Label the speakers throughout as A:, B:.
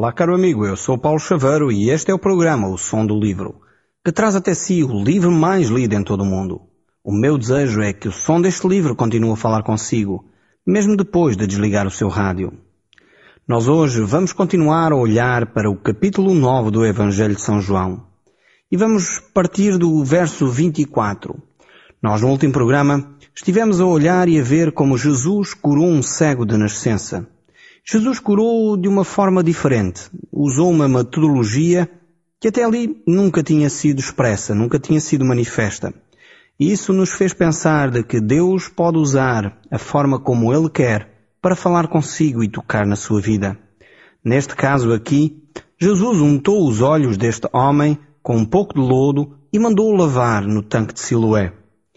A: Olá, caro amigo, eu sou Paulo Chaveiro e este é o programa O Som do Livro, que traz até si o livro mais lido em todo o mundo. O meu desejo é que o som deste livro continue a falar consigo, mesmo depois de desligar o seu rádio. Nós hoje vamos continuar a olhar para o capítulo 9 do Evangelho de São João. E vamos partir do verso 24. Nós, no último programa, estivemos a olhar e a ver como Jesus curou um cego de nascença. Jesus curou de uma forma diferente. Usou uma metodologia que até ali nunca tinha sido expressa, nunca tinha sido manifesta. E isso nos fez pensar de que Deus pode usar a forma como Ele quer para falar consigo e tocar na sua vida. Neste caso aqui, Jesus untou os olhos deste homem com um pouco de lodo e mandou-o lavar no tanque de Siloé.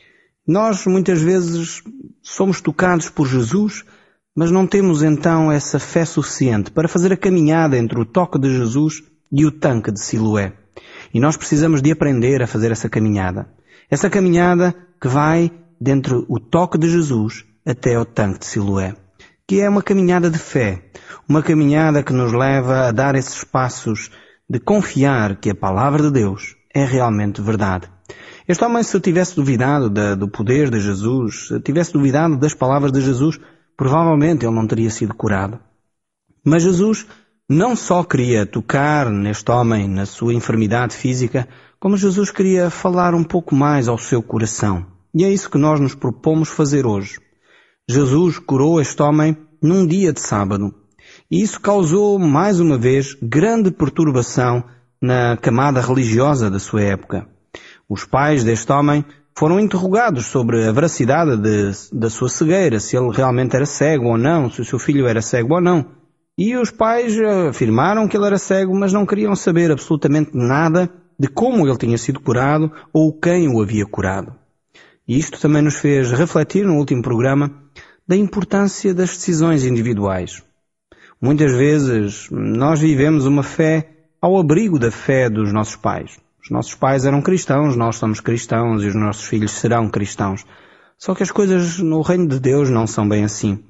A: Nós muitas vezes somos tocados por Jesus, mas não temos então essa fé suficiente para fazer a caminhada entre o toque de Jesus e o tanque de Siloé. E nós precisamos de aprender a fazer essa caminhada. Essa caminhada que vai dentre o toque de Jesus até ao tanque de Siloé. Que é uma caminhada de fé. Uma caminhada que nos leva a dar esses passos de confiar que a palavra de Deus é realmente verdade. Este homem, se tivesse duvidado do poder de Jesus, se tivesse duvidado das palavras de Jesus, provavelmente ele não teria sido curado. Mas Jesus não só queria tocar neste homem, na sua enfermidade física, como Jesus queria falar um pouco mais ao seu coração. E é isso que nós nos propomos fazer hoje. Jesus curou este homem num dia de sábado. E isso causou, mais uma vez, grande perturbação na camada religiosa da sua época. Os pais deste homem foram interrogados sobre a veracidade da sua cegueira, se ele realmente era cego ou não, se o seu filho era cego ou não. E os pais afirmaram que ele era cego, mas não queriam saber absolutamente nada de como ele tinha sido curado ou quem o havia curado. E isto também nos fez refletir no último programa da importância das decisões individuais. Muitas vezes nós vivemos uma fé ao abrigo da fé dos nossos pais. Os nossos pais eram cristãos, nós somos cristãos e os nossos filhos serão cristãos. Só que as coisas no reino de Deus não são bem assim.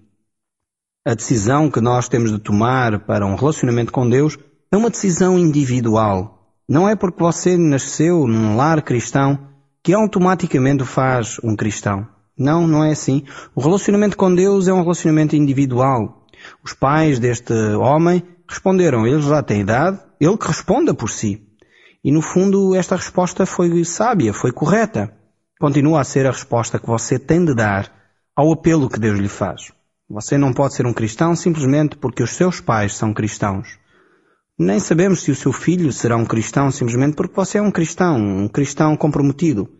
A: A decisão que nós temos de tomar para um relacionamento com Deus é uma decisão individual. Não é porque você nasceu num lar cristão que automaticamente o faz um cristão. Não, não é assim. O relacionamento com Deus é um relacionamento individual. Os pais deste homem responderam, ele já tem idade, ele que responda por si. E no fundo esta resposta foi sábia, foi correta. Continua a ser a resposta que você tem de dar ao apelo que Deus lhe faz. Você não pode ser um cristão simplesmente porque os seus pais são cristãos. Nem sabemos se o seu filho será um cristão simplesmente porque você é um cristão comprometido.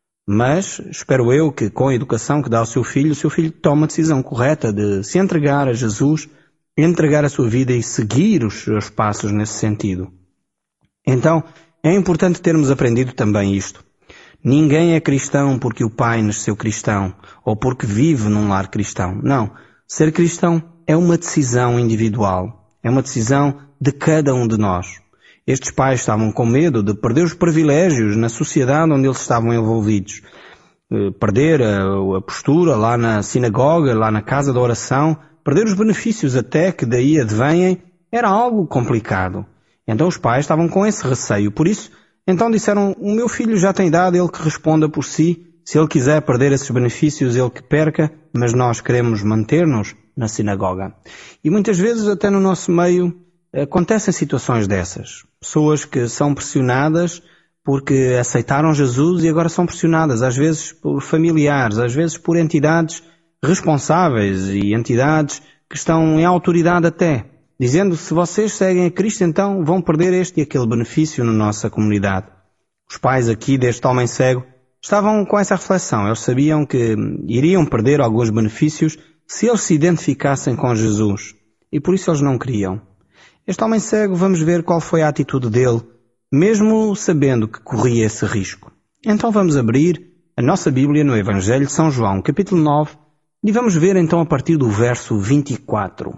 A: Mas espero eu que com a educação que dá ao seu filho tome a decisão correta de se entregar a Jesus, entregar a sua vida e seguir os seus passos nesse sentido. Então, é importante termos aprendido também isto. Ninguém é cristão porque o pai nasceu cristão ou porque vive num lar cristão. Não. Ser cristão é uma decisão individual. É uma decisão de cada um de nós. Estes pais estavam com medo de perder os privilégios na sociedade onde eles estavam envolvidos. Perder a postura lá na sinagoga, lá na casa da oração, perder os benefícios até que daí advêm, era algo complicado. Então os pais estavam com esse receio. Por isso, então disseram, o meu filho já tem idade, ele que responda por si. Se ele quiser perder esses benefícios, ele que perca, mas nós queremos manter-nos na sinagoga. E muitas vezes, até no nosso meio, acontecem situações dessas. Pessoas que são pressionadas porque aceitaram Jesus e agora são pressionadas, às vezes por familiares, às vezes por entidades responsáveis e entidades que estão em autoridade até, dizendo que se vocês seguem a Cristo, então vão perder este e aquele benefício na nossa comunidade. Os pais aqui deste homem cego estavam com essa reflexão. Eles sabiam que iriam perder alguns benefícios se eles se identificassem com Jesus. E por isso eles não queriam. Este homem cego, vamos ver qual foi a atitude dele, mesmo sabendo que corria esse risco. Então vamos abrir a nossa Bíblia no Evangelho de São João, capítulo 9, e vamos ver então a partir do verso 24.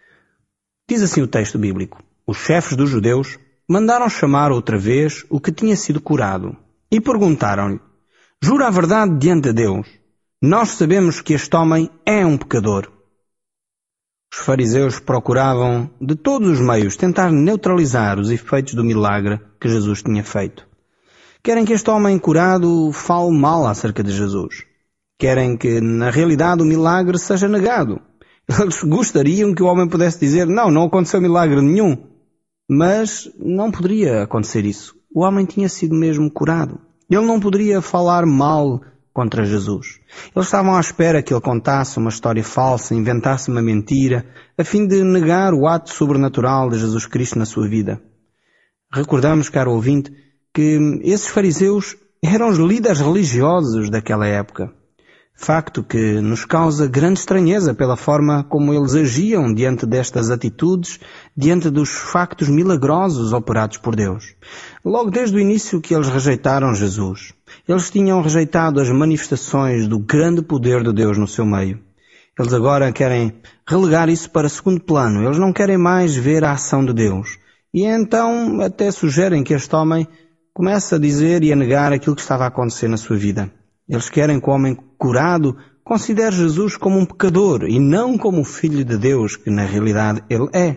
A: Diz assim o texto bíblico. Os chefes dos judeus mandaram chamar outra vez o que tinha sido curado e perguntaram-lhe, jura a verdade diante de Deus, nós sabemos que este homem é um pecador. Os fariseus procuravam, de todos os meios, tentar neutralizar os efeitos do milagre que Jesus tinha feito. Querem que este homem curado fale mal acerca de Jesus. Querem que, na realidade, o milagre seja negado. Eles gostariam que o homem pudesse dizer, não aconteceu milagre nenhum. Mas não poderia acontecer isso. O homem tinha sido mesmo curado. Ele não poderia falar mal contra Jesus. Eles estavam à espera que ele contasse uma história falsa, inventasse uma mentira, a fim de negar o ato sobrenatural de Jesus Cristo na sua vida. Recordamos, caro ouvinte, que esses fariseus eram os líderes religiosos daquela época. Facto que nos causa grande estranheza pela forma como eles agiam diante destas atitudes, diante dos factos milagrosos operados por Deus. Logo desde o início que eles rejeitaram Jesus, eles tinham rejeitado as manifestações do grande poder de Deus no seu meio. Eles agora querem relegar isso para segundo plano. Eles não querem mais ver a ação de Deus. E então até sugerem que este homem comece a dizer e a negar aquilo que estava a acontecer na sua vida. Eles querem que o homem curado considere Jesus como um pecador e não como o Filho de Deus, que na realidade ele é.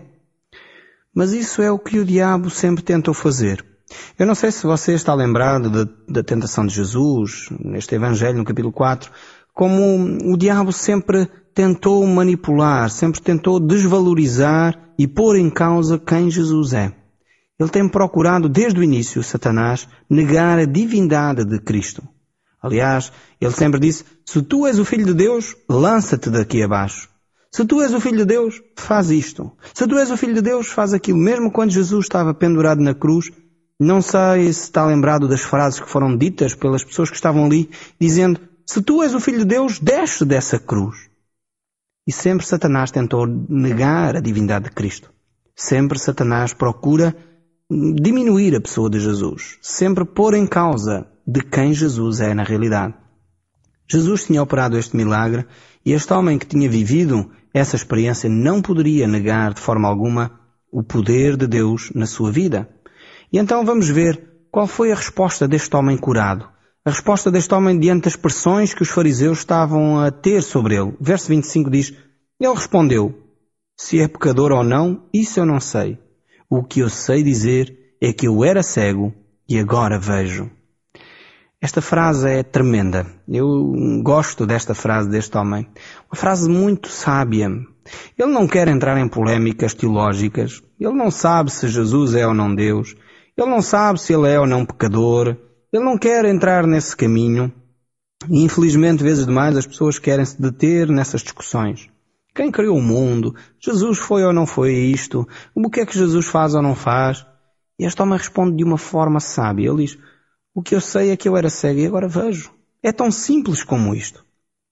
A: Mas isso é o que o diabo sempre tentou fazer. Eu não sei se você está lembrado da tentação de Jesus, neste Evangelho, no capítulo 4, como o diabo sempre tentou manipular, sempre tentou desvalorizar e pôr em causa quem Jesus é. Ele tem procurado, desde o início, Satanás, negar a divindade de Cristo. Aliás, ele sempre disse, se tu és o Filho de Deus, lança-te daqui abaixo. Se tu és o Filho de Deus, faz isto. Se tu és o Filho de Deus, faz aquilo. Mesmo quando Jesus estava pendurado na cruz, não sei se está lembrado das frases que foram ditas pelas pessoas que estavam ali, dizendo, se tu és o Filho de Deus, desce dessa cruz. E sempre Satanás tentou negar a divindade de Cristo. Sempre Satanás procura diminuir a pessoa de Jesus. Sempre pôr em causa de quem Jesus é na realidade. Jesus tinha operado este milagre e este homem que tinha vivido essa experiência não poderia negar de forma alguma o poder de Deus na sua vida. E então vamos ver qual foi a resposta deste homem curado. A resposta deste homem diante das pressões que os fariseus estavam a ter sobre ele. Verso 25 diz, ele respondeu, se é pecador ou não, isso eu não sei. O que eu sei dizer é que eu era cego e agora vejo. Esta frase é tremenda. Eu gosto desta frase deste homem. Uma frase muito sábia. Ele não quer entrar em polémicas teológicas. Ele não sabe se Jesus é ou não Deus. Ele não sabe se ele é ou não pecador. Ele não quer entrar nesse caminho. E infelizmente, vezes demais, as pessoas querem se deter nessas discussões. Quem criou o mundo? Jesus foi ou não foi isto? O que é que Jesus faz ou não faz? E este homem responde de uma forma sábia. Ele diz, o que eu sei é que eu era cego e agora vejo. É tão simples como isto.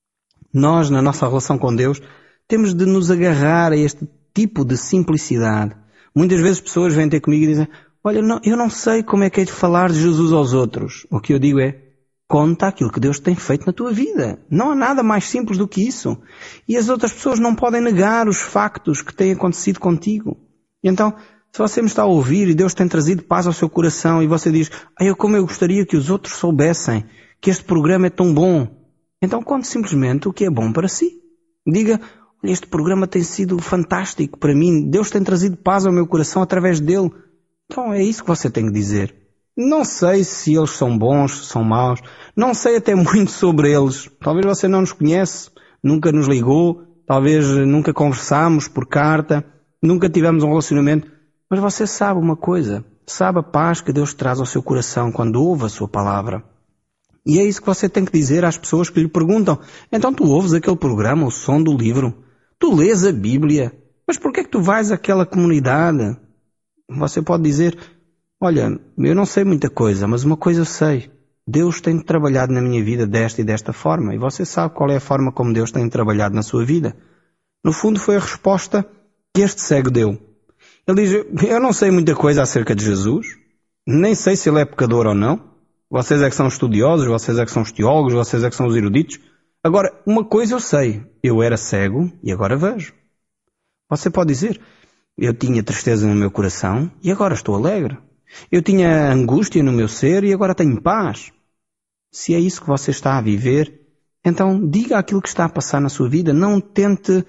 A: Nós, na nossa relação com Deus, temos de nos agarrar a este tipo de simplicidade. Muitas vezes pessoas vêm ter comigo e dizem, olha, eu não sei como é que é de falar de Jesus aos outros. O que eu digo é, conta aquilo que Deus tem feito na tua vida. Não há nada mais simples do que isso. E as outras pessoas não podem negar os factos que têm acontecido contigo. E então, se você me está a ouvir e Deus tem trazido paz ao seu coração e você diz, como eu gostaria que os outros soubessem que este programa é tão bom. Então conte simplesmente o que é bom para si. Diga, olha, este programa tem sido fantástico para mim. Deus tem trazido paz ao meu coração através dele. Então é isso que você tem que dizer. Não sei se eles são bons, se são maus. Não sei até muito sobre eles. Talvez você não nos conhece, nunca nos ligou, talvez nunca conversámos por carta, nunca tivemos um relacionamento. Mas você sabe uma coisa, sabe a paz que Deus traz ao seu coração quando ouve a sua palavra. E é isso que você tem que dizer às pessoas que lhe perguntam, então tu ouves aquele programa, o som do livro? Tu lês a Bíblia? Mas por que é que tu vais àquela comunidade? Você pode dizer, olha, eu não sei muita coisa, mas uma coisa eu sei. Deus tem trabalhado na minha vida desta e desta forma. E você sabe qual é a forma como Deus tem trabalhado na sua vida. No fundo foi a resposta que este cego deu. Ele diz, eu não sei muita coisa acerca de Jesus, nem sei se ele é pecador ou não. Vocês é que são estudiosos, vocês é que são os teólogos, vocês é que são os eruditos. Agora, uma coisa eu sei, eu era cego e agora vejo. Você pode dizer, eu tinha tristeza no meu coração e agora estou alegre. Eu tinha angústia no meu ser e agora tenho paz. Se é isso que você está a viver, então diga aquilo que está a passar na sua vida. Não tente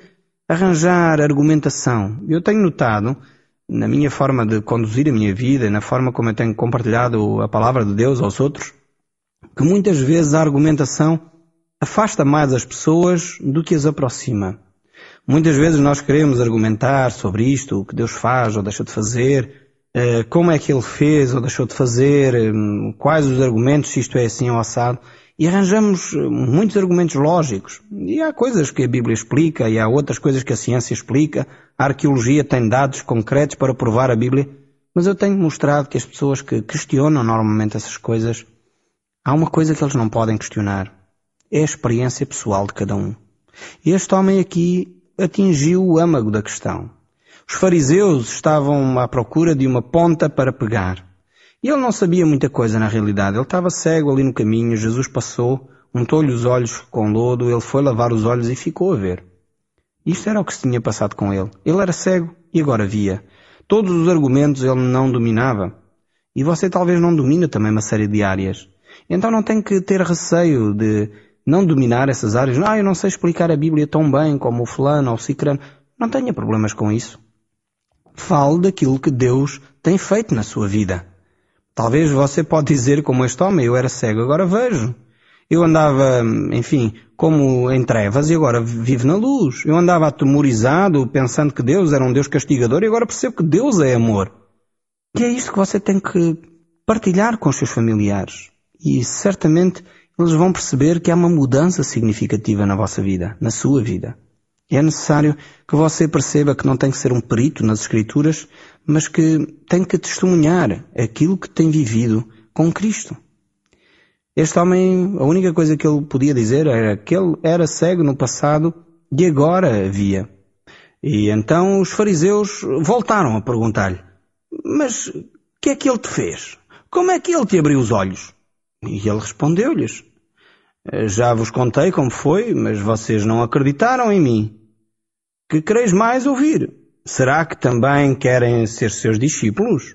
A: arranjar argumentação. Eu tenho notado, na minha forma de conduzir a minha vida, na forma como eu tenho compartilhado a palavra de Deus aos outros, que muitas vezes a argumentação afasta mais as pessoas do que as aproxima. Muitas vezes nós queremos argumentar sobre isto, o que Deus faz ou deixa de fazer, como é que Ele fez ou deixou de fazer, quais os argumentos, se isto é assim ou assado, e arranjamos muitos argumentos lógicos. E há coisas que a Bíblia explica e há outras coisas que a ciência explica, a arqueologia tem dados concretos para provar a Bíblia, mas eu tenho mostrado que as pessoas que questionam normalmente essas coisas, há uma coisa que eles não podem questionar, é a experiência pessoal de cada um. E este homem aqui atingiu o âmago da questão. Os fariseus estavam à procura de uma ponta para pegar. E ele não sabia muita coisa na realidade. Ele estava cego ali no caminho, Jesus passou, untou-lhe os olhos com lodo, ele foi lavar os olhos e ficou a ver. Isto era o que se tinha passado com ele. Ele era cego e agora via. Todos os argumentos ele não dominava. E você talvez não domine também uma série de áreas. Então não tem que ter receio de não dominar essas áreas. Eu não sei explicar a Bíblia tão bem como o fulano ou o cicrano. Não tenha problemas com isso. Fale daquilo que Deus tem feito na sua vida. Talvez você pode dizer como este homem, eu era cego, agora vejo. Eu andava, como em trevas e agora vivo na luz. Eu andava atemorizado, pensando que Deus era um Deus castigador e agora percebo que Deus é amor. E é isto que você tem que partilhar com os seus familiares. E certamente eles vão perceber que há uma mudança significativa na vossa vida, na sua vida. É necessário que você perceba que não tem que ser um perito nas Escrituras, mas que tem que testemunhar aquilo que tem vivido com Cristo. Este homem, a única coisa que ele podia dizer era que ele era cego no passado e agora via. E então os fariseus voltaram a perguntar-lhe, mas o que é que ele te fez? Como é que ele te abriu os olhos? E ele respondeu-lhes, já vos contei como foi, mas vocês não acreditaram em mim. Que quereis mais ouvir? Será que também querem ser seus discípulos?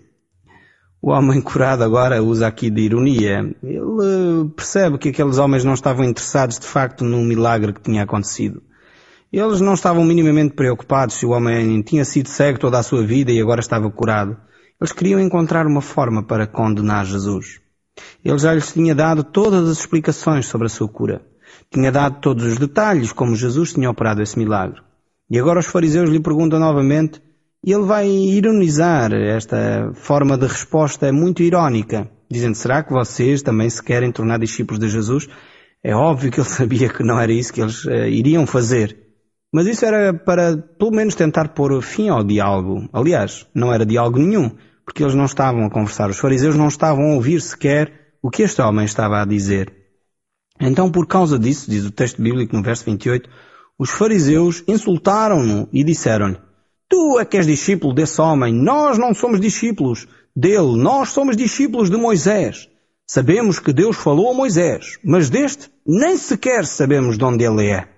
A: O homem curado agora usa aqui de ironia. Ele percebe que aqueles homens não estavam interessados de facto no milagre que tinha acontecido. Eles não estavam minimamente preocupados se o homem tinha sido cego toda a sua vida e agora estava curado. Eles queriam encontrar uma forma para condenar Jesus. Ele já lhes tinha dado todas as explicações sobre a sua cura. Tinha dado todos os detalhes como Jesus tinha operado esse milagre. E agora os fariseus lhe perguntam novamente e ele vai ironizar. Esta forma de resposta é muito irónica, dizendo, será que vocês também se querem tornar discípulos de Jesus? É óbvio que ele sabia que não era isso que eles iriam fazer. Mas isso era para, pelo menos, tentar pôr fim ao diálogo. Aliás, não era diálogo nenhum, porque eles não estavam a conversar. Os fariseus não estavam a ouvir sequer o que este homem estava a dizer. Então, por causa disso, diz o texto bíblico no verso 28, os fariseus insultaram-no e disseram-lhe, tu é que és discípulo desse homem, nós não somos discípulos dele, nós somos discípulos de Moisés. Sabemos que Deus falou a Moisés, mas deste nem sequer sabemos de onde ele é.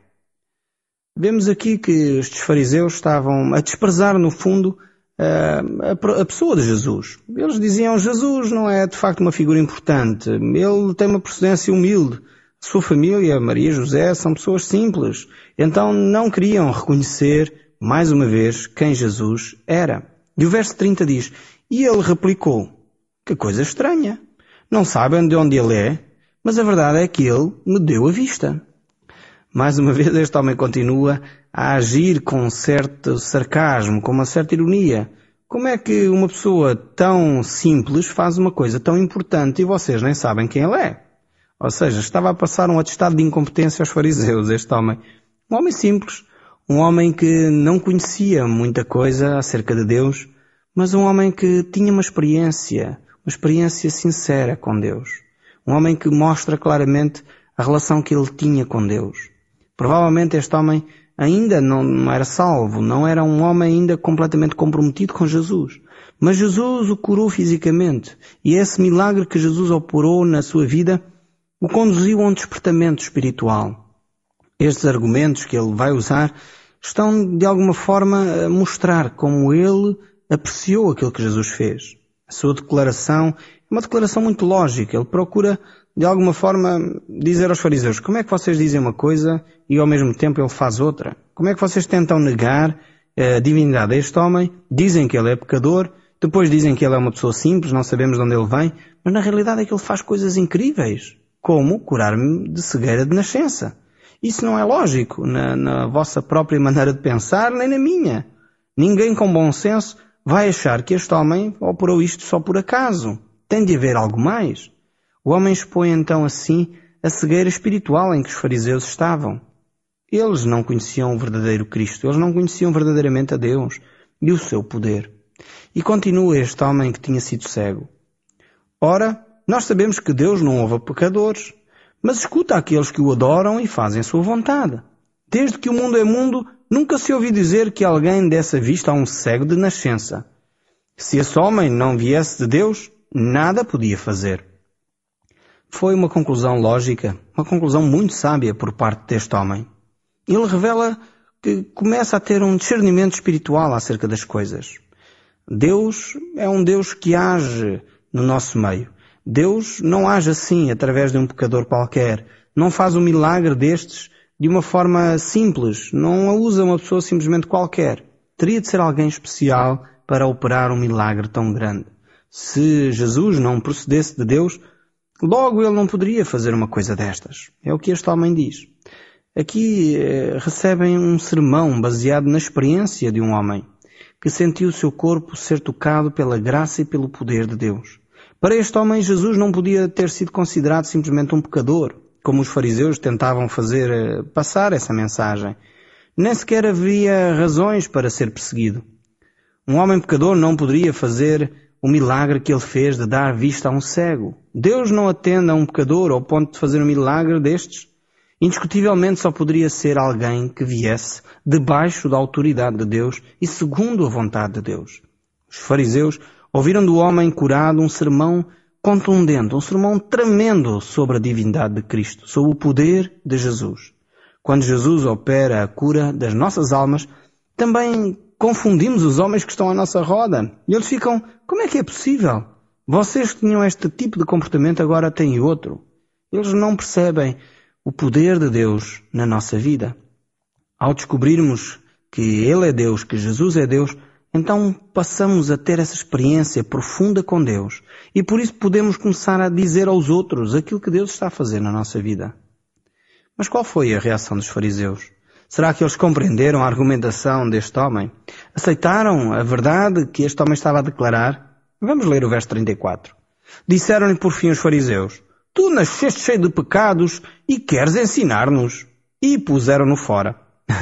A: Vemos aqui que estes fariseus estavam a desprezar, no fundo, a pessoa de Jesus. Eles diziam, Jesus não é de facto uma figura importante, ele tem uma procedência humilde. Sua família, Maria e José, são pessoas simples. Então não queriam reconhecer, mais uma vez, quem Jesus era. E o verso 30 diz, e ele replicou, que coisa estranha. Não sabem de onde ele é, mas a verdade é que ele me deu a vista. Mais uma vez este homem continua a agir com um certo sarcasmo, com uma certa ironia. Como é que uma pessoa tão simples faz uma coisa tão importante e vocês nem sabem quem ele é? Ou seja, estava a passar um atestado de incompetência aos fariseus, este homem. Um homem simples, um homem que não conhecia muita coisa acerca de Deus, mas um homem que tinha uma experiência sincera com Deus. Um homem que mostra claramente a relação que ele tinha com Deus. Provavelmente este homem ainda não era salvo, não era um homem ainda completamente comprometido com Jesus. Mas Jesus o curou fisicamente, e esse milagre que Jesus operou na sua vida o conduziu a um despertamento espiritual. Estes argumentos que ele vai usar estão de alguma forma a mostrar como ele apreciou aquilo que Jesus fez. A sua declaração é uma declaração muito lógica. Ele procura, de alguma forma, dizer aos fariseus: como é que vocês dizem uma coisa e ao mesmo tempo ele faz outra? Como é que vocês tentam negar a divindade deste homem? Dizem que ele é pecador, depois dizem que ele é uma pessoa simples, não sabemos de onde ele vem, mas na realidade é que ele faz coisas incríveis, como curar-me de cegueira de nascença. Isso não é lógico na vossa própria maneira de pensar, nem na minha. Ninguém com bom senso vai achar que este homem operou isto só por acaso. Tem de haver algo mais. O homem expõe então assim a cegueira espiritual em que os fariseus estavam. Eles não conheciam o verdadeiro Cristo, eles não conheciam verdadeiramente a Deus e o seu poder. E continua este homem que tinha sido cego: ora, nós sabemos que Deus não ouve a pecadores, mas escuta aqueles que o adoram e fazem a sua vontade. Desde que o mundo é mundo, nunca se ouviu dizer que alguém desse vista a um cego de nascença. Se esse homem não viesse de Deus, nada podia fazer. Foi uma conclusão lógica, uma conclusão muito sábia por parte deste homem. Ele revela que começa a ter um discernimento espiritual acerca das coisas. Deus é um Deus que age no nosso meio. Deus não age assim através de um pecador qualquer. Não faz um milagre destes de uma forma simples. Não usa uma pessoa simplesmente qualquer. Teria de ser alguém especial para operar um milagre tão grande. Se Jesus não procedesse de Deus, logo ele não poderia fazer uma coisa destas. É o que este homem diz. Aqui recebem um sermão baseado na experiência de um homem que sentiu o seu corpo ser tocado pela graça e pelo poder de Deus. Para este homem, Jesus não podia ter sido considerado simplesmente um pecador, como os fariseus tentavam fazer passar essa mensagem. Nem sequer havia razões para ser perseguido. Um homem pecador não poderia fazer o milagre que ele fez de dar vista a um cego. Deus não atende a um pecador ao ponto de fazer um milagre destes. Indiscutivelmente só poderia ser alguém que viesse debaixo da autoridade de Deus e segundo a vontade de Deus. Os fariseus ouviram do homem curado um sermão contundente, um sermão tremendo sobre a divindade de Cristo, sobre o poder de Jesus. Quando Jesus opera a cura das nossas almas, também confundimos os homens que estão à nossa roda. E eles ficam: como é que é possível? Vocês que tinham este tipo de comportamento agora têm outro. Eles não percebem o poder de Deus na nossa vida. Ao descobrirmos que Ele é Deus, que Jesus é Deus, então passamos a ter essa experiência profunda com Deus. E por isso podemos começar a dizer aos outros aquilo que Deus está a fazer na nossa vida. Mas qual foi a reação dos fariseus? Será que eles compreenderam a argumentação deste homem? Aceitaram a verdade que este homem estava a declarar? Vamos ler o verso 34. Disseram-lhe por fim os fariseus: tu nasceste cheio de pecados e queres ensinar-nos? E puseram-no fora.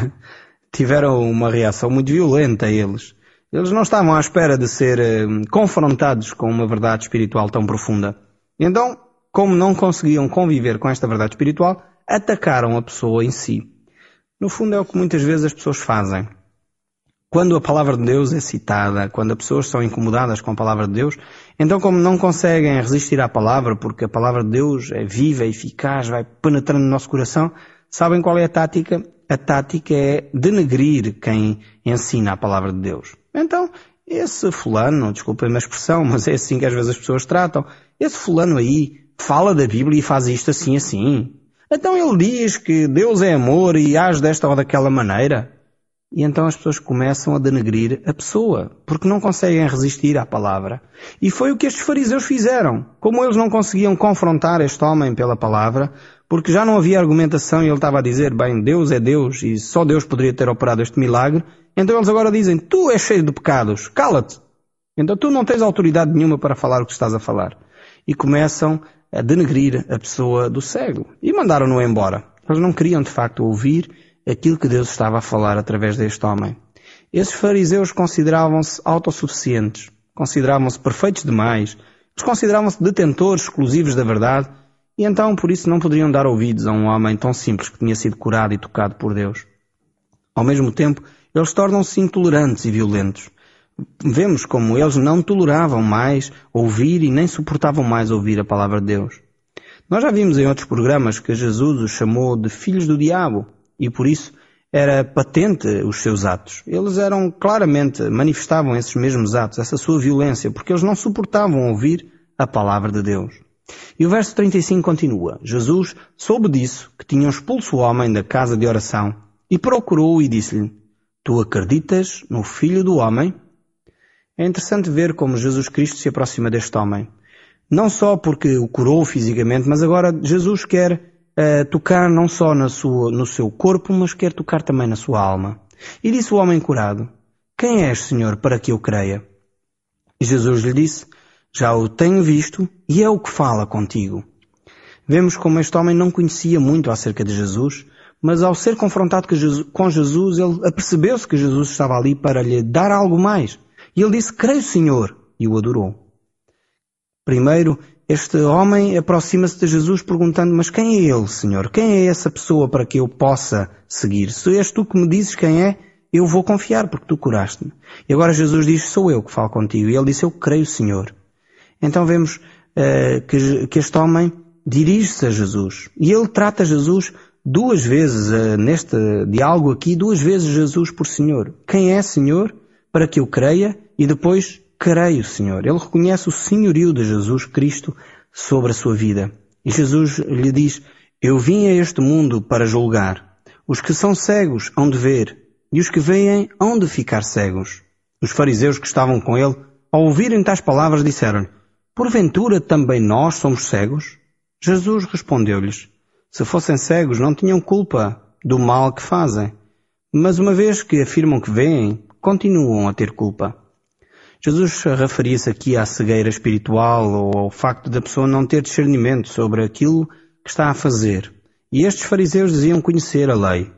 A: Tiveram uma reação muito violenta eles. Eles não estavam à espera de ser confrontados com uma verdade espiritual tão profunda. Então, como não conseguiam conviver com esta verdade espiritual, atacaram a pessoa em si. No fundo é o que muitas vezes as pessoas fazem. Quando a palavra de Deus é citada, quando as pessoas são incomodadas com a palavra de Deus, então como não conseguem resistir à palavra, porque a palavra de Deus é viva, é eficaz, vai penetrando no nosso coração, sabem qual é a tática? A tática é denegrir quem ensina a palavra de Deus. Então, esse fulano, desculpem a expressão, mas é assim que às vezes as pessoas tratam, esse fulano aí fala da Bíblia e faz isto assim, assim. Então ele diz que Deus é amor e age desta ou daquela maneira. E então as pessoas começam a denegrir a pessoa, porque não conseguem resistir à palavra. E foi o que estes fariseus fizeram. Como eles não conseguiam confrontar este homem pela palavra, porque já não havia argumentação e ele estava a dizer: bem, Deus é Deus e só Deus poderia ter operado este milagre, então eles agora dizem: tu és cheio de pecados, cala-te. Então tu não tens autoridade nenhuma para falar o que estás a falar. E começam a denegrir a pessoa do cego. E mandaram-no embora. Eles não queriam de facto ouvir aquilo que Deus estava a falar através deste homem. Esses fariseus consideravam-se autossuficientes, consideravam-se perfeitos demais, eles consideravam-se detentores exclusivos da verdade, e então por isso não poderiam dar ouvidos a um homem tão simples que tinha sido curado e tocado por Deus. Ao mesmo tempo, eles tornam-se intolerantes e violentos. Vemos como eles não toleravam mais ouvir e nem suportavam mais ouvir a palavra de Deus. Nós já vimos em outros programas que Jesus os chamou de filhos do diabo, e por isso Era patente os seus atos. Eles manifestavam esses mesmos atos, essa sua violência, porque eles não suportavam ouvir a palavra de Deus. E o verso 35 continua. Jesus soube disso, que tinham expulso o homem da casa de oração, e procurou-o e disse-lhe: Tu acreditas no Filho do Homem? É interessante ver como Jesus Cristo se aproxima deste homem. Não só porque o curou fisicamente, mas agora Jesus quer tocar não só no seu corpo, mas quer tocar também na sua alma. E disse o homem curado: Quem és, Senhor, para que eu creia? E Jesus lhe disse: Já o tenho visto e é o que fala contigo. Vemos como este homem não conhecia muito acerca de Jesus, mas ao ser confrontado com Jesus, ele apercebeu-se que Jesus estava ali para lhe dar algo mais. E ele disse: Creio, Senhor, e o adorou. Primeiro, este homem aproxima-se de Jesus perguntando: Mas quem é ele, Senhor? Quem é essa pessoa para que eu possa seguir? Se és tu que me dizes quem é, eu vou confiar porque tu curaste-me. E agora Jesus diz: Sou eu que falo contigo. E ele disse: Eu creio, Senhor. Então vemos que este homem dirige-se a Jesus. E ele trata Jesus duas vezes, neste diálogo aqui, duas vezes Jesus por Senhor. Quem é, Senhor, para que eu creia? E depois, creio, Senhor. Ele reconhece o senhorio de Jesus Cristo sobre a sua vida. E Jesus lhe diz: Eu vim a este mundo para julgar. Os que são cegos hão de ver, e os que veem hão de ficar cegos. Os fariseus que estavam com ele, ao ouvirem tais palavras, disseram-lhe: Porventura também nós somos cegos? Jesus respondeu-lhes: Se fossem cegos, não tinham culpa do mal que fazem. Mas uma vez que afirmam que veem, continuam a ter culpa. Jesus referia-se aqui à cegueira espiritual ou ao facto da pessoa não ter discernimento sobre aquilo que está a fazer. E estes fariseus diziam conhecer a lei.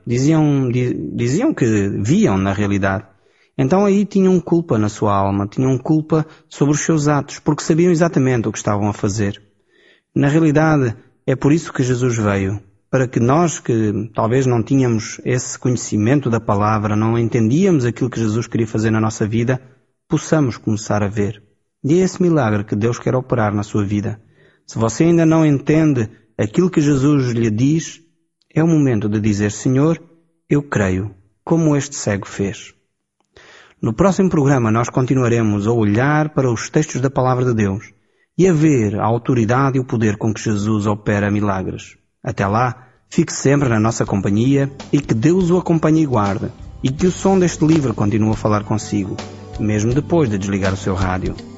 A: Diziam que viam na realidade. Então aí tinham culpa na sua alma, tinham culpa sobre os seus atos, porque sabiam exatamente o que estavam a fazer. Na realidade, é por isso que Jesus veio, para que nós que talvez não tínhamos esse conhecimento da palavra, não entendíamos aquilo que Jesus queria fazer na nossa vida, possamos começar a ver. E é esse milagre que Deus quer operar na sua vida. Se você ainda não entende aquilo que Jesus lhe diz, é o momento de dizer: Senhor, eu creio, como este cego fez. No próximo programa nós continuaremos a olhar para os textos da Palavra de Deus e a ver a autoridade e o poder com que Jesus opera milagres. Até lá, fique sempre na nossa companhia e que Deus o acompanhe e guarde, e que o som deste livro continue a falar consigo, mesmo depois de desligar o seu rádio.